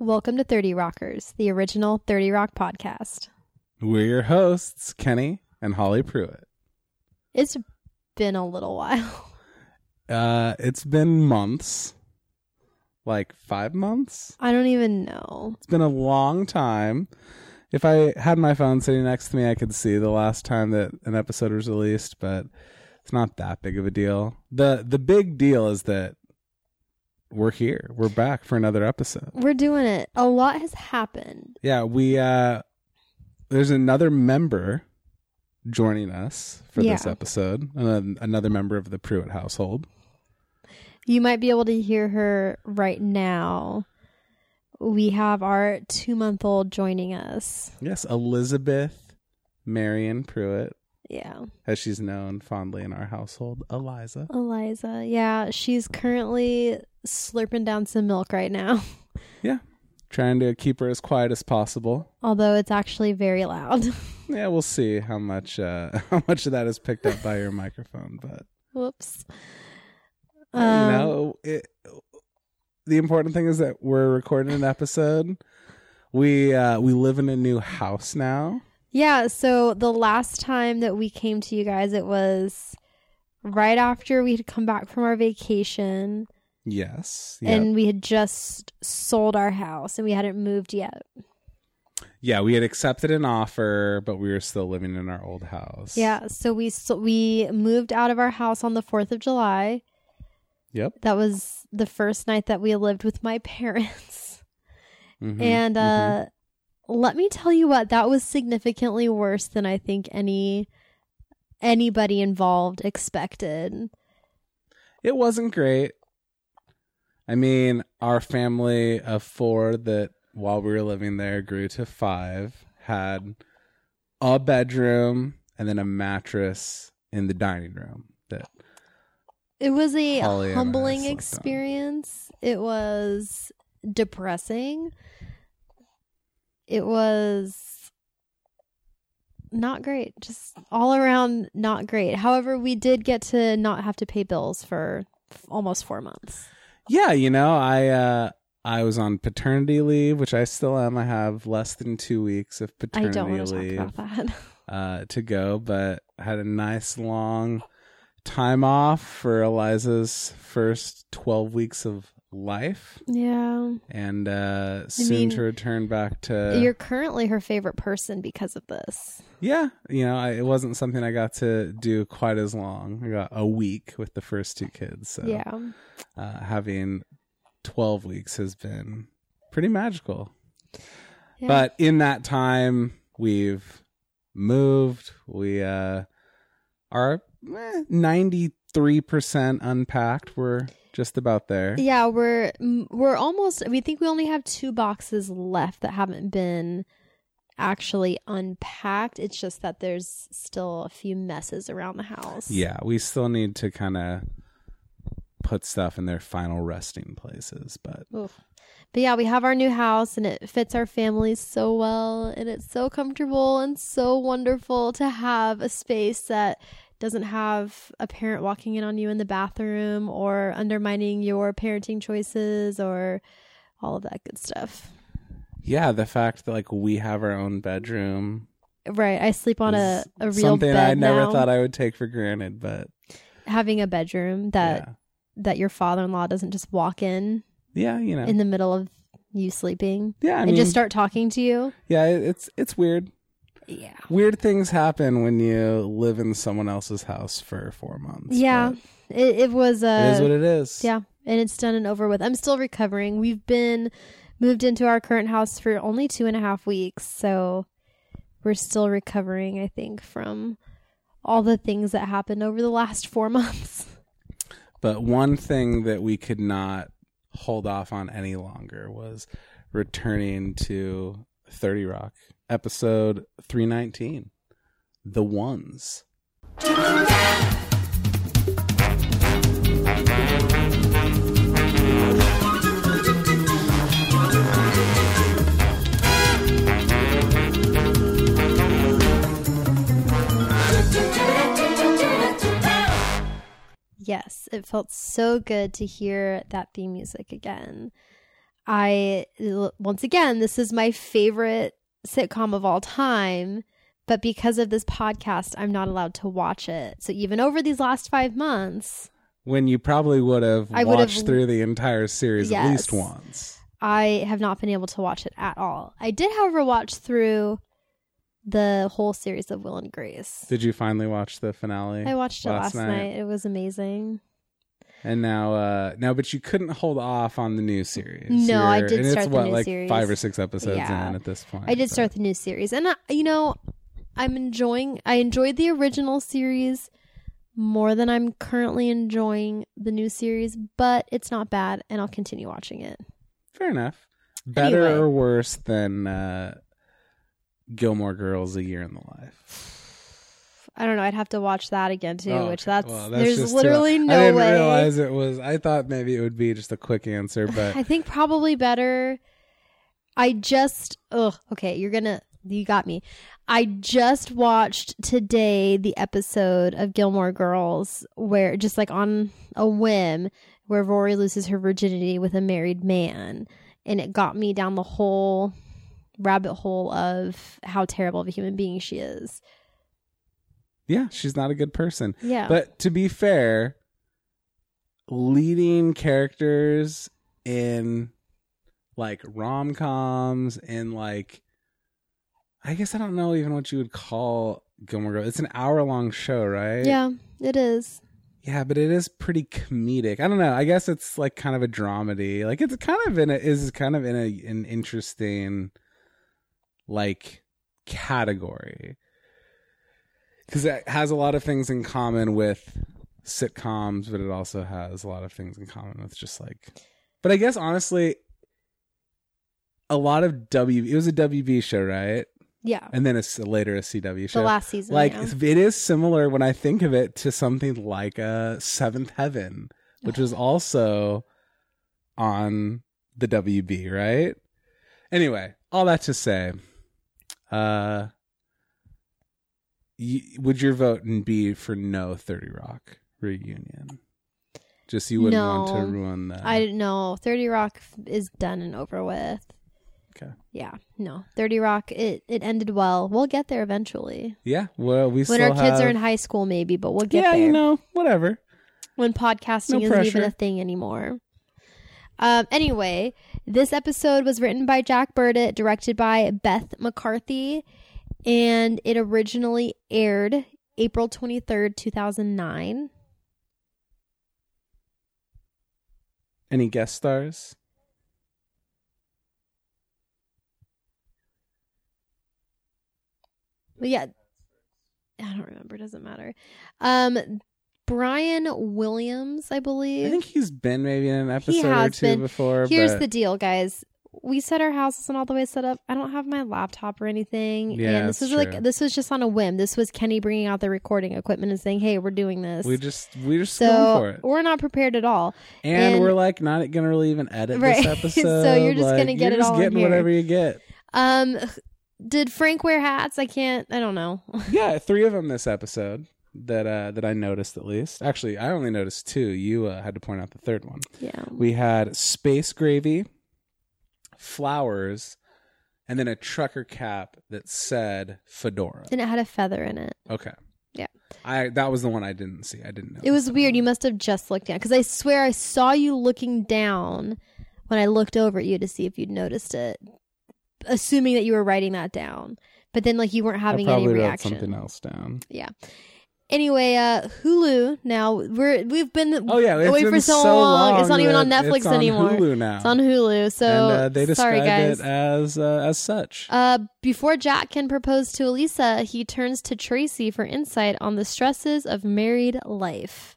Welcome to 30 Rockers, the original 30 Rock podcast. We're your hosts, Kenny and Holly Pruitt. It's been a little while. It's been months. Like 5 months? I don't even know. It's been a long time. If I had my phone sitting next to me, I could see the last time that an episode was released, but it's not that big of a deal. The big deal is that we're here. We're back for another episode. We're doing it. A lot has happened. Yeah, there's another member joining us for this episode. Another member of the Pruitt household. You might be able to hear her right now. We have our 2-month-old joining us. Yes, Elizabeth Marion Pruitt. Yeah. As she's known fondly in our household, Eliza. Eliza. Yeah, she's currently slurping down some milk right now. Yeah. Trying to keep her as quiet as possible. Although it's actually very loud. Yeah, we'll see how much of that is picked up by your microphone, but whoops. The important thing is that we're recording an episode. We live in a new house now. Yeah, so the last time that we came to you guys, it was right after we had come back from our vacation. Yes. Yep. And we had just sold our house and we hadn't moved yet. Yeah, we had accepted an offer, but we were still living in our old house. Yeah, so we moved out of our house on the 4th of July. Yep. That was the first night that we lived with my parents. Mm-hmm, and let me tell you what, that was significantly worse than I think anybody involved expected. It wasn't great. I mean, our family of 4 that while we were living there grew to 5 had a bedroom and then a mattress in the dining room. It was a humbling experience. It was depressing. It was not great. Just all around not great. However, we did get to not have to pay bills for almost 4 months. Yeah, I was on paternity leave, which I still am. I have less than 2 weeks of paternity leave. I don't want to talk about that. To go, but I had a nice long time off for Eliza's first 12 weeks of life. Yeah. And soon to return back to... You're currently her favorite person because of this. Yeah. It wasn't something I got to do quite as long. I got a week with the first 2 kids. So yeah. Having 12 weeks has been pretty magical. Yeah. But in that time, we've moved. We are 93% unpacked. We're just about there. Yeah, we're almost, we think we only have 2 boxes left that haven't been actually unpacked. It's just that there's still a few messes around the house. Yeah, we still need to kind of put stuff in their final resting places, but yeah, we have our new house and it fits our family so well and it's so comfortable and so wonderful to have a space that doesn't have a parent walking in on you in the bathroom or undermining your parenting choices or all of that good stuff. Yeah, the fact that we have our own bedroom. Right, I sleep on a real something bed I never now. thought I would take for granted, but having a bedroom that your father-in-law doesn't just walk in. Yeah, in the middle of you sleeping. Yeah, and just start talking to you. Yeah, it's weird. Yeah. Weird things happen when you live in someone else's house for 4 months. Yeah. It was... it is what it is. Yeah. And it's done and over with. I'm still recovering. We've been moved into our current house for only 2.5 weeks. So we're still recovering, I think, from all the things that happened over the last 4 months. But one thing that we could not hold off on any longer was returning to 30 Rock. Episode 319, The Ones. Yes, it felt so good to hear that theme music again. once again, this is my favorite sitcom of all time, but because of this podcast, I'm not allowed to watch it. So even over these last 5 months, when you probably would have watched through the entire series at least once, I have not been able to watch it at all. I did, however, watch through the whole series of Will and Grace. Did you finally watch the finale? I watched it last night. It was amazing. And now, but you couldn't hold off on the new series. No, I did start the new series. 5 or 6 episodes in at this point. I did start the new series. And, I enjoyed the original series more than I'm currently enjoying the new series, but it's not bad, and I'll continue watching it. Fair enough. Better or worse than Gilmore Girls: A Year in the Life? I don't know. I'd have to watch that again too, that's there's literally no way. I didn't realize it was. I thought maybe it would be just a quick answer, but I think probably better. Okay, you got me. I just watched today the episode of Gilmore Girls where, just like on a whim, where Rory loses her virginity with a married man, and it got me down the whole rabbit hole of how terrible of a human being she is. Yeah, she's not a good person. Yeah. But to be fair, leading characters in like rom-coms and like, I guess I don't know even what you would call Gilmore Girls. It's an hour-long show, right? Yeah, it is. Yeah, but it is pretty comedic. I don't know. I guess it's like kind of a dramedy. Like it's kind of in an interesting like category. Because it has a lot of things in common with sitcoms, but it also has a lot of things in common with just like... But I guess, honestly, a lot of it was a WB show, right? Yeah. And then later a CW show. The last season, Like, it is similar when I think of it to something like Seventh Heaven, which was also on the WB, right? Anyway, all that to say... would your vote be for no 30 Rock reunion? Just you wouldn't want to ruin that. I don't know. 30 Rock is done and over with. Okay. Yeah. No. 30 Rock, it ended well. We'll get there eventually. Yeah. Well, when our kids are in high school, maybe, but we'll get there. Yeah, whatever. When podcasting isn't even a thing anymore. Anyway, this episode was written by Jack Burdett, directed by Beth McCarthy, and it originally aired April 23rd, 2009. Any guest stars? Well, yeah. I don't remember. It doesn't matter. Brian Williams, I believe. I think he's been maybe in an episode or two before. Here's the deal, guys. We set our houses and all the way set up. I don't have my laptop or anything. Yeah, and this was just on a whim. This was Kenny bringing out the recording equipment and saying, "Hey, we're doing this." We just going for it. We're not prepared at all. And we're like not going to really even edit this episode. So you're just going to get it all in here. You're just getting whatever you get. Did Frank wear hats? I don't know. Yeah, 3 of them this episode that I noticed at least. Actually, I only noticed 2. You had to point out the third one. Yeah. We had space gravy, flowers, and then a trucker cap that said fedora. And it had a feather in it. Okay. Yeah. That was the one I didn't see. I didn't know. It was weird. You must have just looked down. Because I swear I saw you looking down when I looked over at you to see if you'd noticed it. Assuming that you were writing that down. But then like you weren't having any reaction. Wrote something else down. Yeah. Anyway, Hulu now we've been away for so long. It's not even on Netflix anymore. It's on Hulu now. It's on Hulu. So and, they describe guys. it as such. Before Jack can propose to Elisa, he turns to Tracy for insight on the stresses of married life.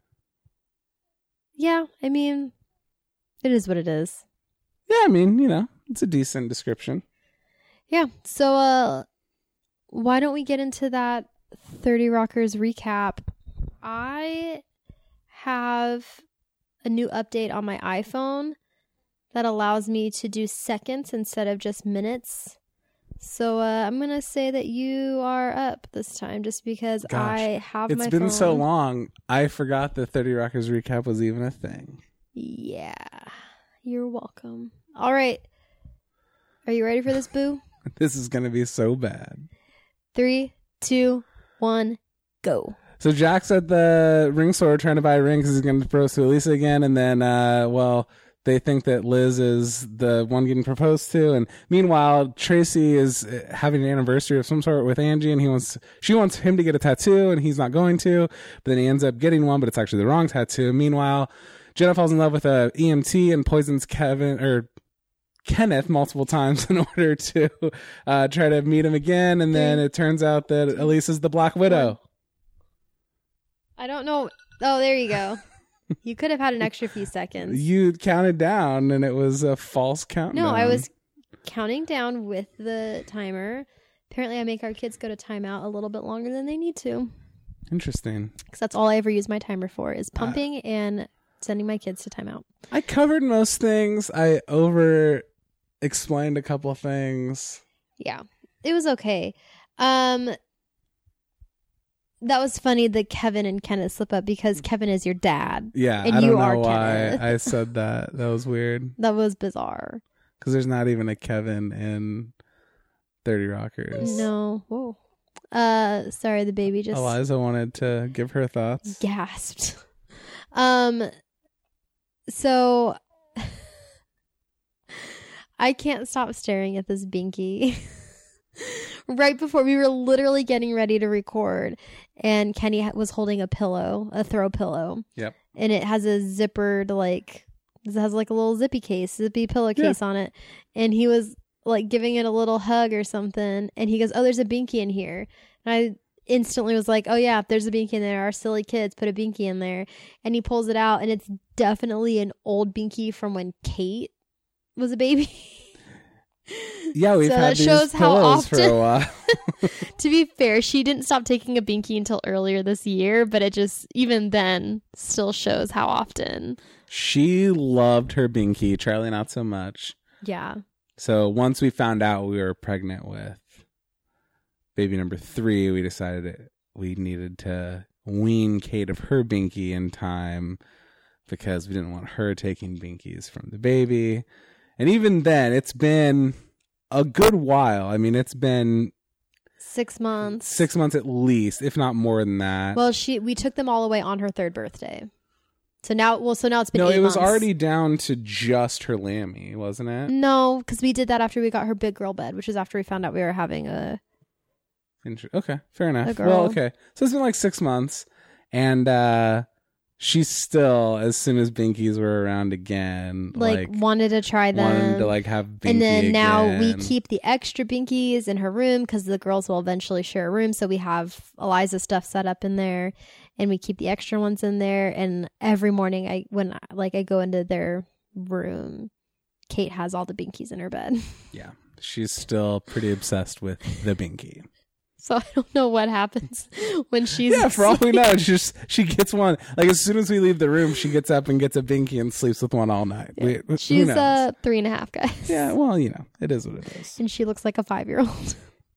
Yeah, I mean, it is what it is. Yeah, I mean, it's a decent description. Yeah. So, why don't we get into that 30 Rockers recap? I have a new update on my iPhone that allows me to do seconds instead of just minutes. So I'm going to say that you are up this time just because I have my phone. It's been so long, I forgot the 30 Rockers recap was even a thing. Yeah. You're welcome. All right. Are you ready for this, Boo? This is going to be so bad. 3, 2, 1, go. So Jack's at the ring store trying to buy a ring because he's going to propose to Elisa again. And then, they think that Liz is the one getting proposed to. And meanwhile, Tracy is having an anniversary of some sort with Angie, and she wants him to get a tattoo, and he's not going to. But then he ends up getting one, but it's actually the wrong tattoo. Meanwhile, Jenna falls in love with a EMT and poisons Kenneth multiple times in order to try to meet him again. And then it turns out that Elisa's the Black Widow. I don't know. Oh, there you go. You could have had an extra few seconds. You counted down, and it was a false countdown. No, I was counting down with the timer. Apparently, I make our kids go to timeout a little bit longer than they need to. Interesting. Because that's all I ever use my timer for is pumping and sending my kids to timeout. I covered most things. I over-explained a couple of things. Yeah, it was okay. That was funny, the Kevin and Kenneth slip up, because Kevin is your dad. Yeah, and I don't you know are why Kenneth. I said that. That was weird. That was bizarre. Because there's not even a Kevin in 30 Rockers. No. Whoa. Sorry, the baby just... Eliza wanted to give her thoughts. Gasped. So... I can't stop staring at this binky. Right before we were literally getting ready to record, and Kenny was holding a pillow, a throw pillow. Yep. And it has a zippered, it has like a little zippy pillowcase on it. And he was like giving it a little hug or something. And he goes, "Oh, there's a binky in here." And I instantly was like, "Oh yeah, if there's a binky in there, our silly kids put a binky in there." And he pulls it out, and it's definitely an old binky from when Kate was a baby. Yeah, we've had these pillows for a while. To be fair, she didn't stop taking a binky until earlier this year, but it just, even then, still shows how often. She loved her binky. Charlie, not so much. Yeah. So once we found out we were pregnant with baby number 3, we decided we needed to wean Kate of her binky in time, because we didn't want her taking binkies from the baby. And even then, it's been a good while. I mean, it's been 6 months. 6 months at least, if not more than that. Well, we took them all away on her 3rd birthday. So now it's been 8 months. No, it was already down to just her Lammy, wasn't it? No, because we did that after we got her big girl bed, which is after we found out we were having a... Okay, fair enough. Well, okay. So it's been like 6 months, and she still, as soon as binkies were around again, wanted to try them. Wanted to have binky And then now again. we keep the extra binkies in her room because the girls will eventually share a room. So we have Eliza's stuff set up in there, and we keep the extra ones in there. And every morning when I go into their room, Kate has all the binkies in her bed. Yeah, she's still pretty obsessed with the binky. So I don't know what happens when she's for all we know, she gets one. Like, as soon as we leave the room, she gets up and gets a binky and sleeps with one all night. Yeah. She's 3.5, guys. Yeah, well, it is what it is. And she looks like a 5-year-old.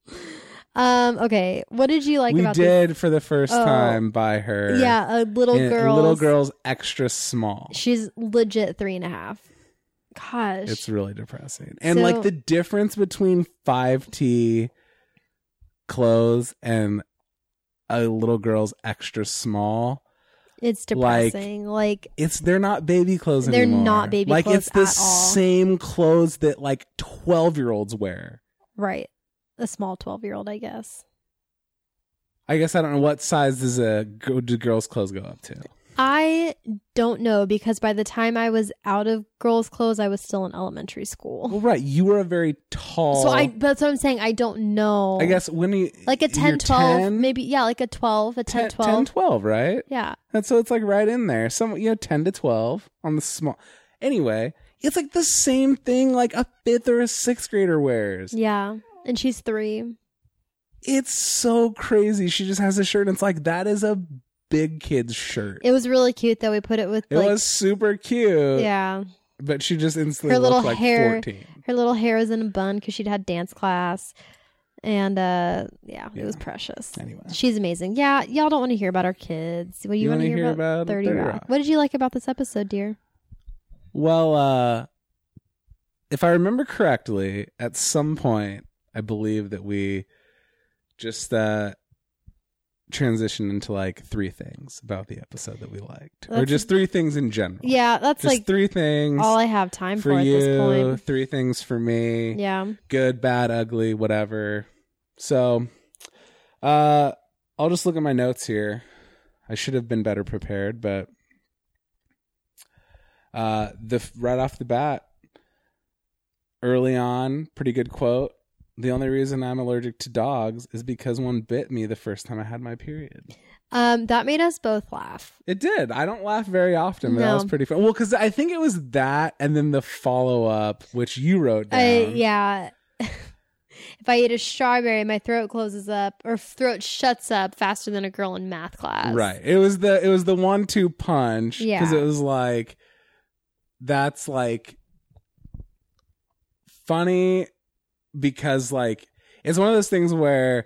Okay, what did you like about this? We did for the first time buy her. Yeah, a little girl's extra small. She's legit 3.5. Gosh. It's really depressing. And the difference between 5T clothes and a little girl's extra small, it's depressing. They're not baby clothes anymore. They're not baby clothes it's the same clothes that 12-year-olds wear. Right. A small 12-year-old, I guess. I don't know, what size do girls' clothes go up to? I don't know, because by the time I was out of girls' clothes, I was still in elementary school. Well, right. You were a very tall... that's what I'm saying. I don't know. I guess when you... Like a 10, 12, 10? Maybe, yeah, like a 12, a 10, 12. 10, 12, right? Yeah. And so it's right in there. 10 to 12 on the small... Anyway, it's the same thing a 5th or a 6th grader wears. Yeah. And she's 3. It's so crazy. She just has a shirt and it's that is a big kid's shirt. It was really cute though. We put it with it was super cute. Yeah. But she just instantly looked like 14. Her little hair was in a bun because she'd had dance class. And it was precious. Anyway. She's amazing. Yeah, y'all don't want to hear about our kids. What do you want to hear about 30 Rock? What did you like about this episode, dear? Well, if I remember correctly, at some point, I believe that we just transitioned into like 3 things about the episode that we liked, or just 3 things in general. Yeah, that's just like 3 things. All I have time for you, at this point. 3 things for me. Yeah. Good, bad, ugly, whatever. So, I'll just look at my notes here. I should have been better prepared, but right off the bat, early on, pretty good quote. The only reason I'm allergic to dogs is because one bit me the first time I had my period. That made us both laugh. It did. I don't laugh very often, but that was pretty fun. Well, because I think it was that and then the follow-up, which you wrote down. Yeah. If I eat a strawberry, my throat closes up, or throat shuts up faster than a girl in math class. Right. It was the 1-2 punch. Yeah. Because it was like, that's like funny because like it's one of those things where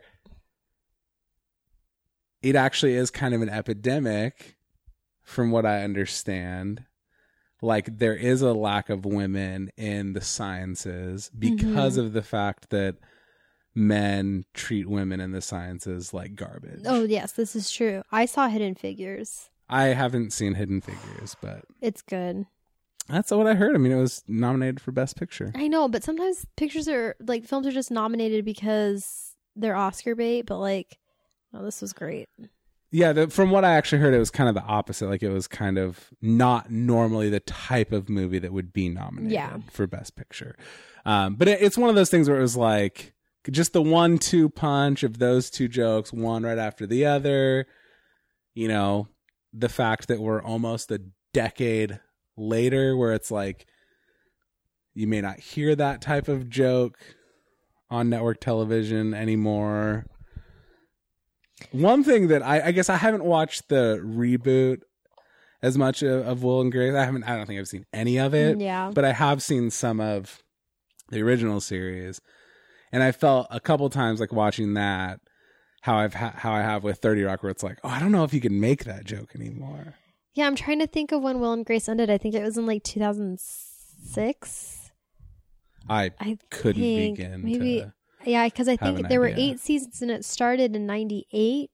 it actually is kind of an epidemic from what I understand. Like there is a lack of women in the sciences because of the fact that men treat women in the sciences like garbage. Oh, yes, this is true. I saw Hidden Figures. I haven't seen Hidden Figures, but it's good. That's what I heard. I mean, it was nominated for Best Picture. I know, but sometimes films are just nominated because they're Oscar bait, but like, oh, this was great. Yeah, from what I actually heard, it was kind of the opposite. Like, it was kind of not normally the type of movie that would be nominated for Best Picture. But it's one of those things where it was like just the 1-2 punch of those 2 jokes, one right after the other. You know, the fact that we're almost a decade later where it's like you may not hear that type of joke on network television anymore. One thing that I guess I haven't watched the reboot as much of Will and Grace. I don't think I've seen any of it. Yeah. But I have seen some of the original series. And I felt a couple times like watching that how I have with 30 Rock, where it's like, oh, I don't know if you can make that joke anymore. Yeah, I'm trying to think of when Will and Grace ended. I think it was in like 2006. I couldn't begin to... Yeah, because I think there were 8 seasons and it started in 98.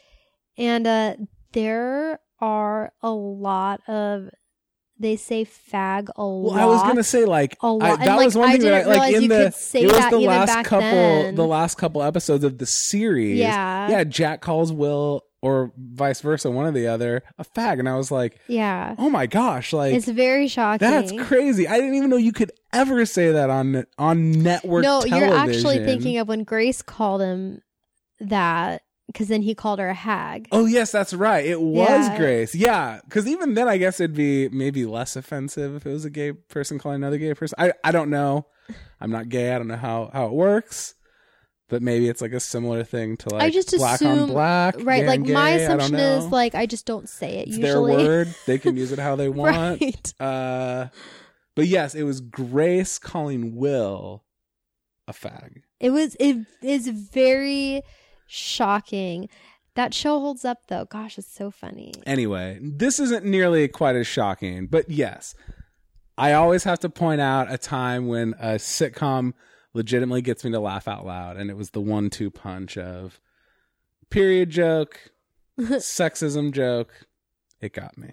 And there are a lot of, they say fag a lot. Well, I was going to say like, a lot. That was one thing that like in the, it was the last couple episodes of the series. Yeah. Yeah, Jack calls Will, or vice versa, one or the other, a fag. And I was like, yeah, oh my gosh. Like, it's very shocking. That's crazy. I didn't even know you could ever say that on network television. No, you're actually thinking of when Grace called him that, because then he called her a hag. Oh, yes, that's right. It was Grace. Yeah, because even then, I guess it'd be maybe less offensive if it was a gay person calling another gay person. I don't know. I'm not gay. I don't know how it works. But maybe it's like a similar thing to like, I just black assume, on black. Right. Like gay, my assumption is like, I just don't say it. It's usually their word. They can use it how they want. Right. But yes, it was Grace calling Will a fag. It is very shocking. That show holds up though. Gosh, it's so funny. Anyway, this isn't nearly quite as shocking, but yes, I always have to point out a time when a sitcom legitimately gets me to laugh out loud, and it was the 1-2 punch of period joke, sexism joke. It got me.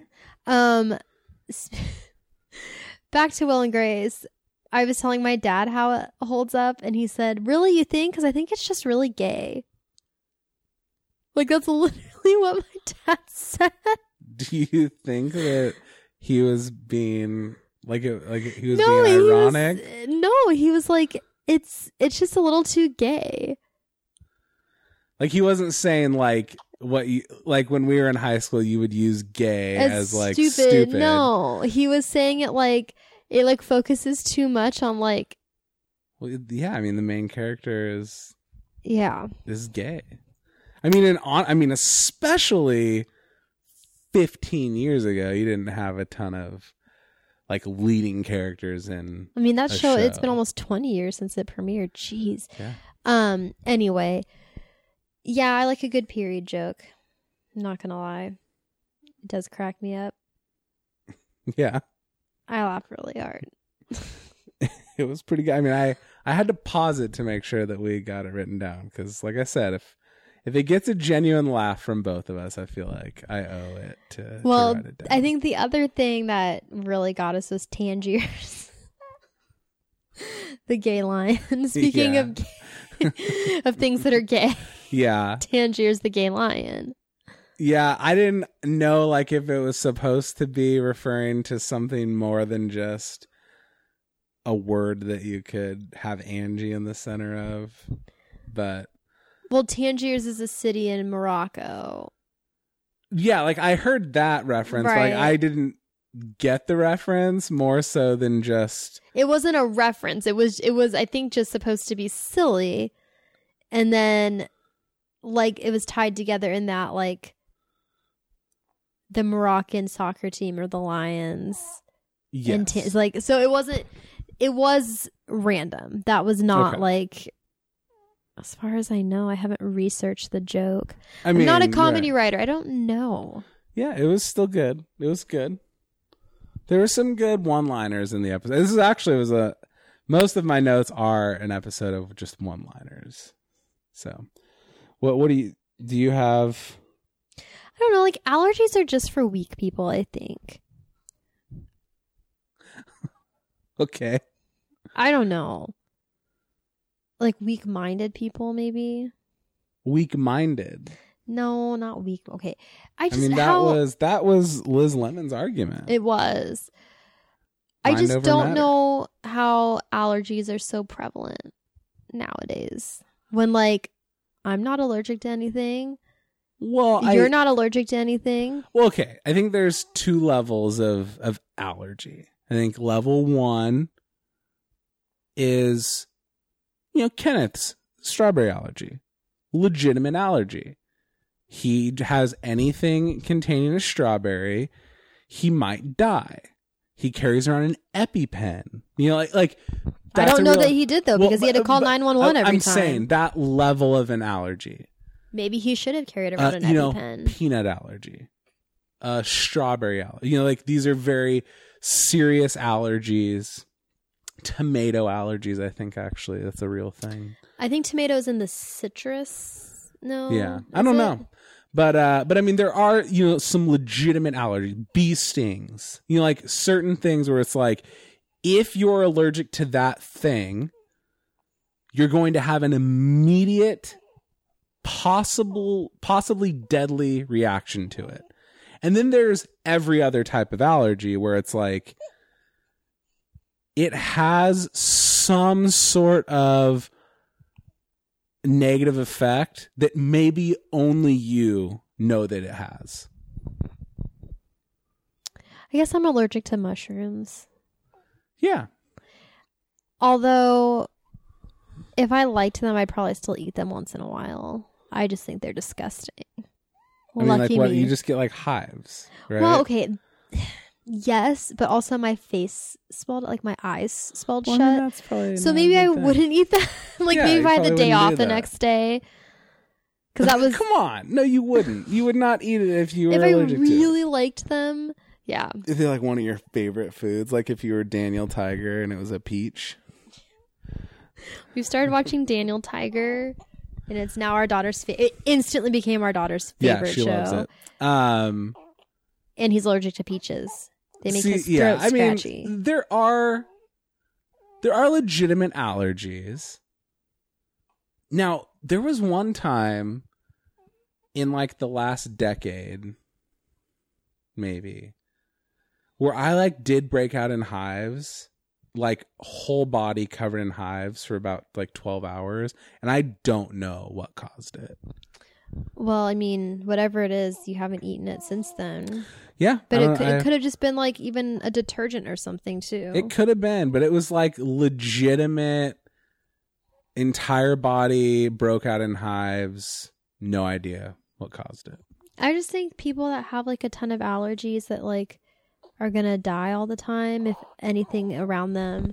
Back to Will and Grace. I was telling my dad how it holds up, and he said, "Really, you think? Because I think it's just really gay." Like, that's literally what my dad said. Do you think that he was being like he was being ironic? He was like, it's just a little too gay. Like, he wasn't saying like what you like when we were in high school you would use gay as like stupid. No, he was saying it like it like focuses too much on like. Well, yeah, I mean the main character is gay. I mean, especially 15 years ago, you didn't have a ton of like leading characters in. I mean, that show. It's been almost 20 years since it premiered. Jeez. Yeah. Anyway, yeah, I like a good period joke. I'm not gonna lie, it does crack me up. Yeah. I laugh really hard. It was pretty good. I mean, I had to pause it to make sure that we got it written down because, like I said, if it gets a genuine laugh from both of us, I feel like I owe it to write it down. I think the other thing that really got us was Tangiers, the gay lion. Speaking of of things that are gay, Tangiers, the gay lion. Yeah, I didn't know like if it was supposed to be referring to something more than just a word that you could have Angie in the center of, but Tangiers is a city in Morocco. Yeah, like I heard that reference, right. Like I didn't get the reference more so than just it wasn't a reference. It was I think just supposed to be silly, and then like it was tied together in that like the Moroccan soccer team or the Lions. Yes. Like so it was random. That was not like, as far as I know, I haven't researched the joke. I'm not a comedy writer. I don't know. Yeah, it was still good. It was good. There were some good one-liners in the episode. This is actually most of my notes are an episode of just one-liners. So, what do you have? I don't know. Like allergies are just for weak people, I think. Okay. I don't know. Like weak-minded people, maybe. Weak-minded. No, not weak. Okay, that was Liz Lemon's argument. It was. I just don't know how allergies are so prevalent nowadays. When like I'm not allergic to anything. Well, you're not allergic to anything. Well, okay. I think there's two levels of allergy. I think level 1 is, Kenneth's strawberry allergy, legitimate allergy. He has anything containing a strawberry, he might die. He carries around an EpiPen. Like I don't know that he did though, because he had to call 911 every time. I'm saying that level of an allergy. Maybe he should have carried around an EpiPen. Peanut allergy, strawberry allergy. Like these are very serious allergies. Tomato allergies, I think actually that's a real thing. I think tomatoes in the citrus. No. Yeah, I don't know. But I mean, there are, some legitimate allergies, bee stings, like certain things where it's like, if you're allergic to that thing, you're going to have an immediate, possibly deadly reaction to it. And then there's every other type of allergy where it's like, it has some sort of negative effect that maybe only you know that it has. I guess I'm allergic to mushrooms. Yeah. Although, if I liked them, I'd probably still eat them once in a while. I just think they're disgusting. Lucky me. You just get like hives, right? Well, okay. Yes, but also my face swelled, like my eyes swelled shut. That's probably so maybe I wouldn't eat them. Maybe if I had the day off the next day. Because that was. Come on. No, you wouldn't. You would not eat it if you were allergic to it. If I really liked them, yeah. If they're like one of your favorite foods, like if you were Daniel Tiger and it was a peach. We've started watching Daniel Tiger, and it's now our daughter's it instantly became our daughter's favorite show. Yeah, she loves it. And he's allergic to peaches. They make his throat scratchy. I mean, there are legitimate allergies. Now, there was one time in like the last decade, maybe, where I did break out in hives, like whole body covered in hives for about 12 hours, and I don't know what caused it. Well, I mean, whatever it is, you haven't eaten it since then. Yeah. But it could have just been even a detergent or something too. It could have been, but it was legitimate, entire body broke out in hives. No idea what caused it. I just think people that have a ton of allergies that are going to die all the time if anything around them,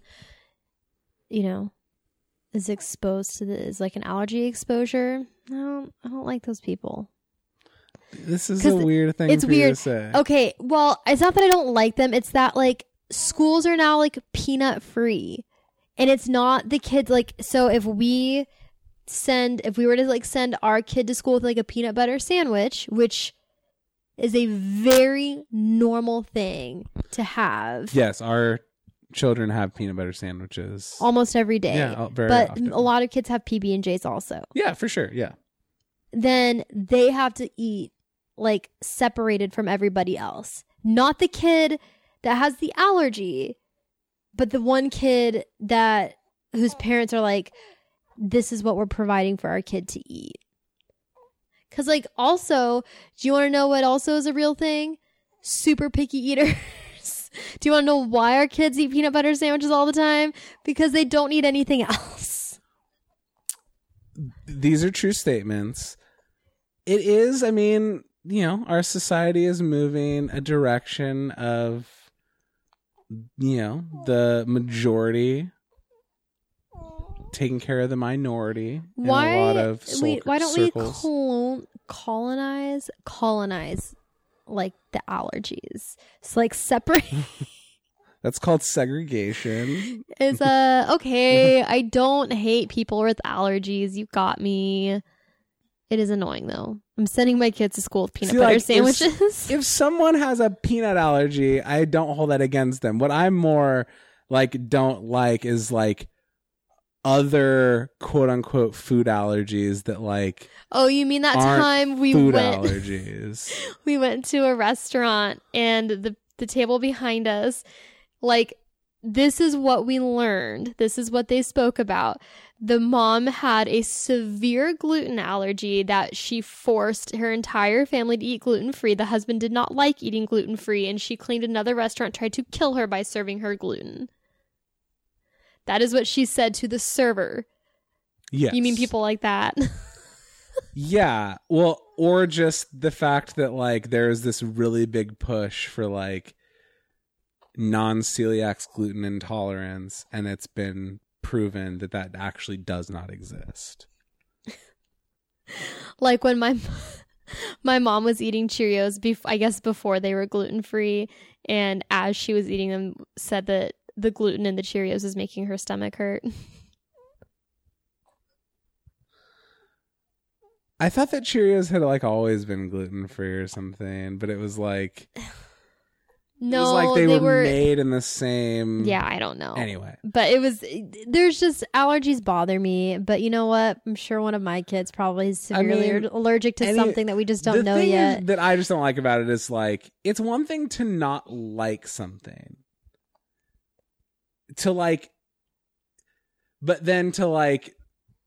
is exposed to is an allergy exposure. I don't like those people. This is a weird thing for you to say. Okay, well, it's not that I don't like them. It's that schools are now peanut free, And it's not the kids, like, so if we were to like send our kid to school with like a peanut butter sandwich, which is a very normal thing to have. Yes, our children have peanut butter sandwiches almost every day. Yeah, very but often. A lot of kids have PB&Js also. Yeah, for sure. Yeah. Then they have to eat like separated from everybody else. Not the kid that has the allergy, but the one kid whose parents are like, this is what we're providing for our kid to eat. Because, like, also, do you want to know what also is a real thing? Super picky eaters. Do you want to know why our kids eat peanut butter sandwiches all the time? Because they don't eat anything else. These are true statements. It is, I mean, you know, our society is moving a direction of, you know, the majority taking care of the minority in a lot of why don't circles. We colonize like the allergies? It's like separate. That's called segregation. It's okay. I don't hate people with allergies. You got me. It is annoying though. I'm sending my kids to school with peanut butter sandwiches. If someone has a peanut allergy, I don't hold that against them. What I'm more like don't like is like other quote unquote food allergies that like you mean that time we went allergies. We went to a restaurant and the table behind us, like, this is what we learned. This is what they spoke about. The mom had a severe gluten allergy that she forced her entire family to eat gluten-free. The husband did not like eating gluten-free, and she claimed another restaurant tried to kill her by serving her gluten. That is what she said to the server. Yes. You mean people like that? Yeah. Well, or just the fact that like there's this really big push for like non-celiac gluten intolerance, and it's been proven that actually does not exist. Like when my mom was eating Cheerios, I guess before they were gluten-free, and as she was eating them, said that the gluten in the Cheerios is making her stomach hurt. I thought that Cheerios had like always been gluten-free or something, but it was like no, it was like they were made in the same. Yeah, I don't know. Anyway, but there's just allergies bother me. But you know what? I'm sure one of my kids probably is severely allergic to something that we just don't know yet. That I just don't like about it is like it's one thing to not like something. To like, but then to like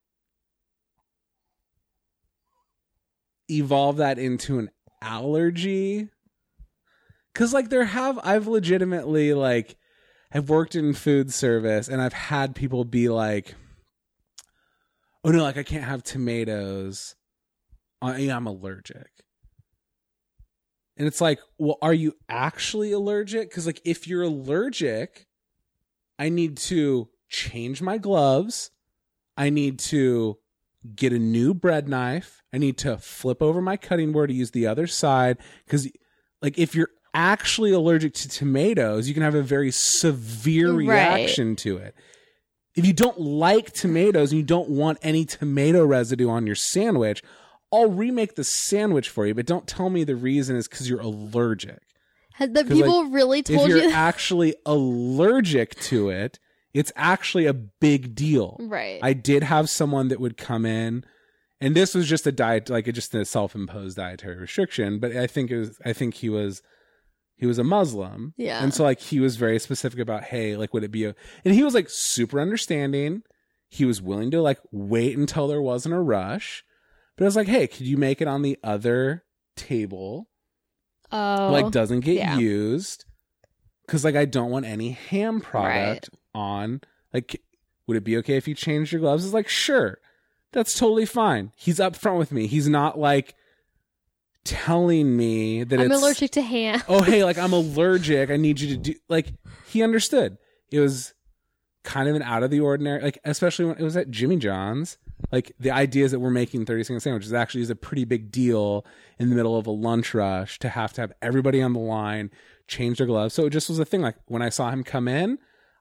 evolve that into an allergy. Cause like I've legitimately like, I've worked in food service and I've had people be like, oh no, like I can't have tomatoes. I'm allergic. And it's like, well, are you actually allergic? Cause like if you're allergic, I need to change my gloves. I need to get a new bread knife. I need to flip over my cutting board to use the other side. Because, like, if you're actually allergic to tomatoes, you can have a very severe reaction to it. If you don't like tomatoes and you don't want any tomato residue on your sandwich, I'll remake the sandwich for you. But don't tell me the reason is because you're allergic. The people really told you if you're actually allergic to it, it's actually a big deal. Right. I did have someone that would come in, and this was just a diet, like just a self-imposed dietary restriction. But I think he was a Muslim. Yeah. And so like he was very specific about, hey, like would it be and he was like super understanding. He was willing to like wait until there wasn't a rush. But I was like, hey, could you make it on the other table? Oh, like doesn't get used, because like I don't want any ham product on. Like, would it be okay if you changed your gloves? It's like, sure, that's totally fine. He's upfront with me. He's not like telling me that I'm allergic to ham. Oh, hey, like I'm allergic. I need you to do. Like he understood. It was kind of an out of the ordinary. Like especially when it was at Jimmy John's. Like the idea is that we're making 30-second sandwiches actually is a pretty big deal in the middle of a lunch rush to have everybody on the line change their gloves. So it just was a thing. Like when I saw him come in,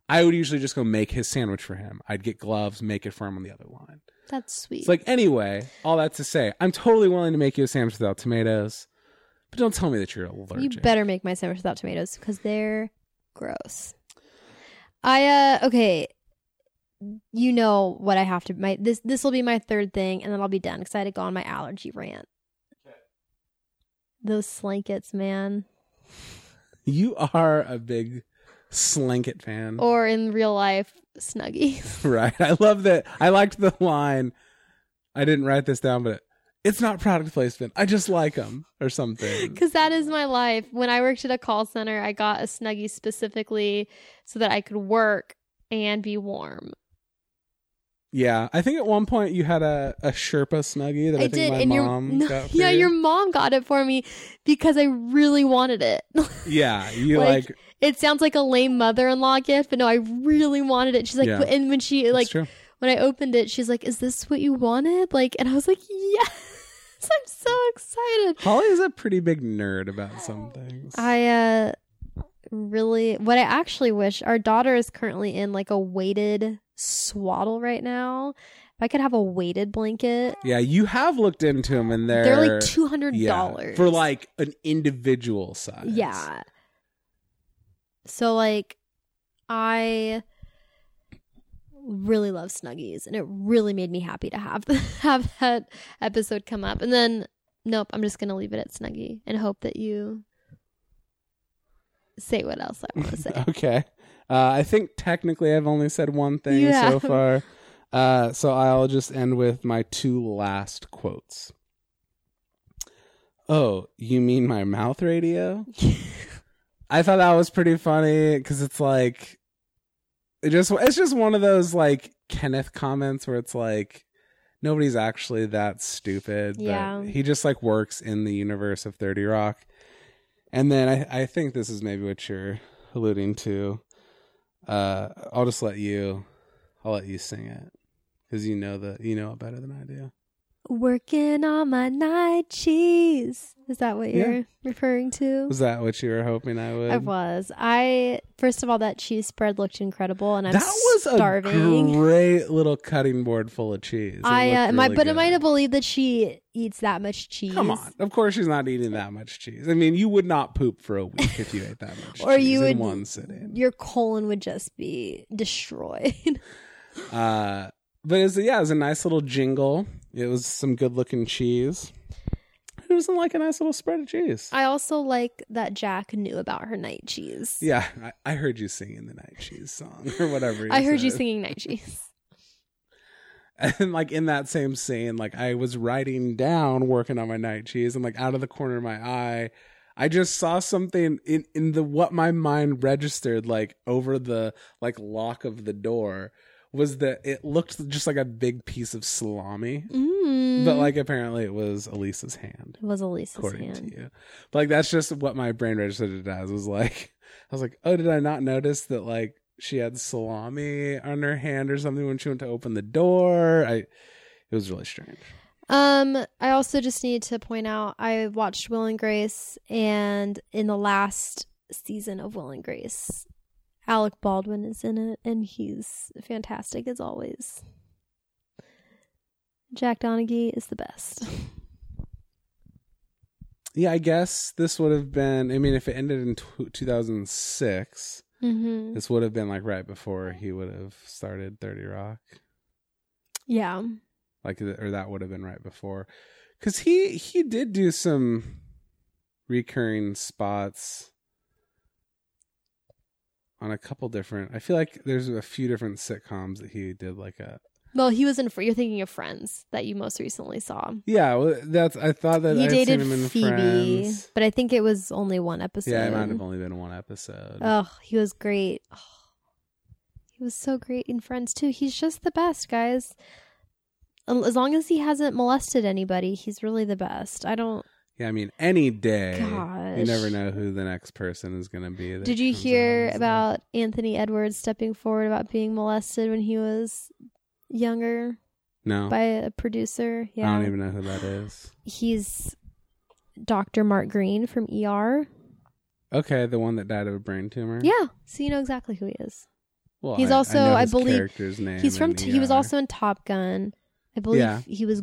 I would usually just go make his sandwich for him. I'd get gloves, make it for him on the other line. That's sweet. It's like, anyway, all that to say, I'm totally willing to make you a sandwich without tomatoes, but don't tell me that you're allergic. You better make my sandwich without tomatoes because they're gross. Okay. You know what I have to, this will be my third thing, and then I'll be done because I had to go on my allergy rant. Okay. Those Slankets, man. You are a big Slanket fan. Or in real life, Snuggies. Right. I love that. I liked the line. I didn't write this down, but it's not product placement. I just like them or something. Because that is my life. When I worked at a call center, I got a Snuggie specifically so that I could work and be warm. Yeah, I think at one point you had a Sherpa Snuggie that I think my mom got for you. Your mom got it for me because I really wanted it. Yeah, you like it sounds like a lame mother-in-law gift, but no, I really wanted it. She's like, yeah. And when she like when I opened it, she's like, "Is this what you wanted?" Like, and I was like, "Yes." I'm so excited. Holly is a pretty big nerd about some things. I what I actually wish, our daughter is currently in like a weighted swaddle right now. If I could have a weighted blanket. Yeah, you have looked into them, and they're like $200 for like an individual size. Yeah. So like, I really love Snuggies, and it really made me happy to have that episode come up. And then, nope, I'm just gonna leave it at Snuggie and hope that you say what else I want to say. Okay. I think technically I've only said one thing so far. So I'll just end with my two last quotes. "Oh, you mean my mouth radio?" I thought that was pretty funny because it's like, it's just one of those like Kenneth comments where it's like, nobody's actually that stupid. Yeah. But he just like works in the universe of 30 Rock. And then I think this is maybe what you're alluding to. I'll let you sing it because you know it better than I do. "Working on my night cheese." Is that what you're referring to? Was that what you were hoping I would? I was. First of all, that cheese spread looked incredible, and I'm starving. That was a great little cutting board full of cheese. Am I to believe that she eats that much cheese? Come on, of course she's not eating that much cheese. I mean, you would not poop for a week if you ate that much or cheese in one sitting. Your colon would just be destroyed. But it was a nice little jingle. It was some good looking cheese. Who doesn't like a nice little spread of cheese? I also like that Jack knew about her night cheese. Yeah, I heard you singing the night cheese song or whatever. I heard you singing night cheese. And like in that same scene, like I was writing down working on my night cheese, and like out of the corner of my eye, I just saw something in the what my mind registered like over the like lock of the door. Was that it looked just like a big piece of salami, but like apparently it was Elisa's hand. It was Elisa's according hand. To you. But like that's just what my brain registered it as. Was like I was like, oh, did I not notice that like she had salami on her hand or something when she went to open the door? It was really strange. I also just need to point out I watched Will and Grace, and in the last season of Will and Grace, Alec Baldwin is in it, and he's fantastic as always. Jack Donaghy is the best. Yeah, I guess this would have been, I mean, if it ended in 2006, this would have been like right before he would have started 30 Rock. Yeah. Or that would have been right before. Because he did do some recurring spots on a couple different, I feel like there's a few different sitcoms that he did like a. Well, he was in, you're thinking of Friends that you most recently saw. Yeah, well, I thought that he dated seen him in Phoebe, Friends. But I think it was only one episode. Yeah, it might have only been one episode. Oh, he was great. Oh, he was so great in Friends too. He's just the best, guys. As long as he hasn't molested anybody, he's really the best. Yeah, I mean, any day, Gosh. You never know who the next person is going to be. Did you hear about Anthony Edwards stepping forward about being molested when he was younger? No. By a producer? Yeah. I don't even know who that is. He's Dr. Mark Green from ER. Okay, the one that died of a brain tumor? Yeah, so you know exactly who he is. Well, he's also, I believe, character's name he's from. He was also in Top Gun. I believe he was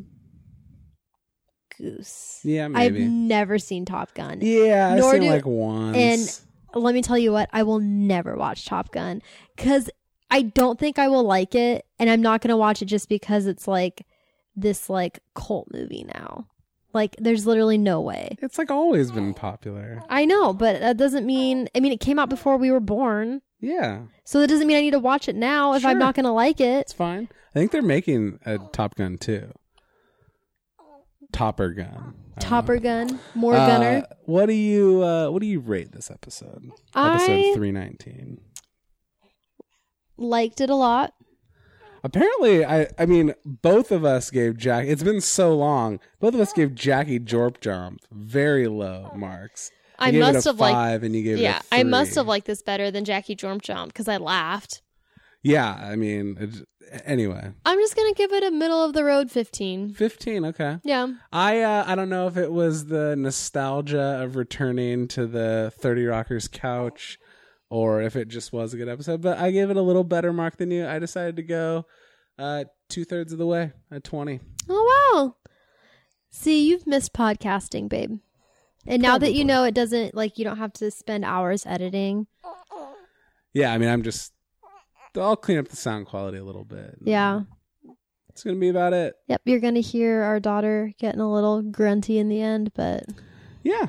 Goose. Yeah, maybe. I've never seen Top Gun. Yeah, I've seen like once. And let me tell you what, I will never watch Top Gun because I don't think I will like it, and I'm not going to watch it just because it's like this like cult movie now. Like, there's literally no way. It's like always been popular. I know, but that doesn't mean... I mean, it came out before we were born. Yeah. So that doesn't mean I need to watch it now if I'm not going to like it. It's fine. I think they're making a Top Gun too. Topper Gun. Topper Gun. More Gunner. What do you rate this episode? Episode 319. Liked it a lot. Apparently, I mean, both of us gave Jack. It's been so long. Both of us gave Jackie Jorp Jump very low marks. I must have liked 5, and you gave it a 3. I must have liked this better than Jackie Jorp Jump because I laughed. Yeah, I mean, anyway. I'm just gonna give it a middle of the road 15. 15, okay. Yeah. I don't know if it was the nostalgia of returning to the 30 Rockers couch, or if it just was a good episode, but I gave it a little better mark than you. I decided to go 2/3 of the way at 20. Oh, wow. See, you've missed podcasting, babe. And now that you know it doesn't, like, you don't have to spend hours editing. Yeah, I mean, I'll clean up the sound quality a little bit. Yeah. It's going to be about it. Yep, you're going to hear our daughter getting a little grunty in the end, but... Yeah.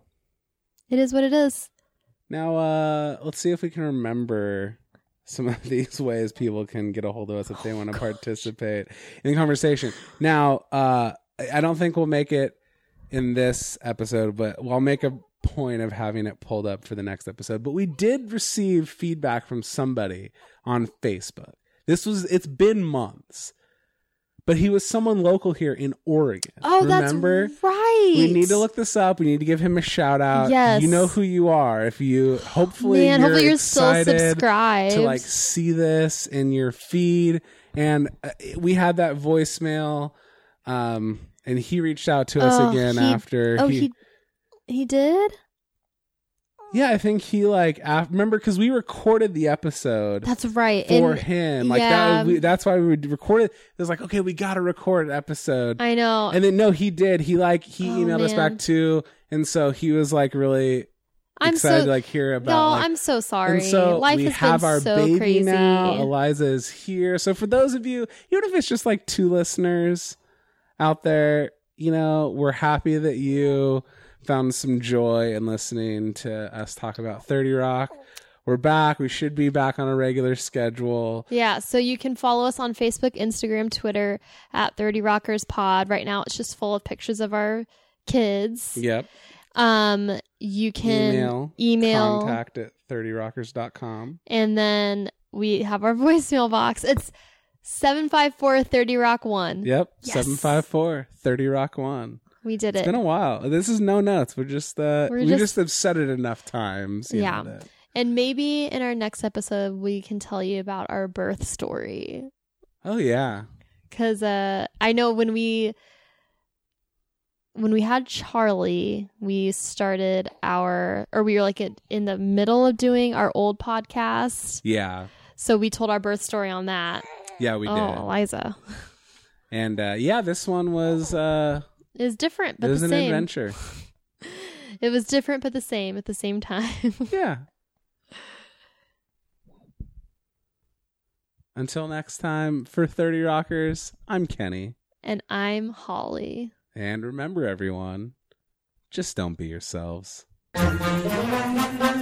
It is what it is. Now, let's see if we can remember some of these ways people can get a hold of us if they want to participate in the conversation. Now, I don't think we'll make it in this episode, but I'll make a point of having it pulled up for the next episode. But we did receive feedback from somebody on Facebook. It's been months. But he was someone local here in Oregon. Oh, remember? That's right. We need to look this up. We need to give him a shout out. Yes. You know who you are. If you hopefully you're still subscribed to like see this in your feed. And we had that voicemail, and he reached out to us again after. He did? Yeah, I think he remember because we recorded the episode. That's right for him. That's why we recorded. It was like, okay, we got to record an episode. I know. And then no, he did. He emailed us back too, and so he was like really excited to hear about. No, I'm so sorry. And so life we has have been our so baby crazy now. Eliza is here. So for those of you, even if it's just like 2 listeners out there, we're happy that you found some joy in listening to us talk about 30 Rock. We're back. We should be back on a regular schedule. Yeah, so you can follow us on Facebook, Instagram, Twitter at 30 Rockers Pod. Right now it's just full of pictures of our kids. Yep. You can email contact at 30rockers.com. And then we have our voicemail box. It's 754-30-ROCK-1. Yep. Yes. 754-30-ROCK-1. We did it. It's been a while. This is no notes. We just have said it enough times. Yeah. And maybe in our next episode, we can tell you about our birth story. Oh, yeah. Because I know when we had Charlie, we started we were like in the middle of doing our old podcast. Yeah. So we told our birth story on that. Yeah, we did. Oh, Eliza. And this one was... It was different, but the same. It was an adventure. It was different, but the same at the same time. Yeah. Until next time, for 30 Rockers, I'm Kenny. And I'm Holly. And remember, everyone, just don't be yourselves.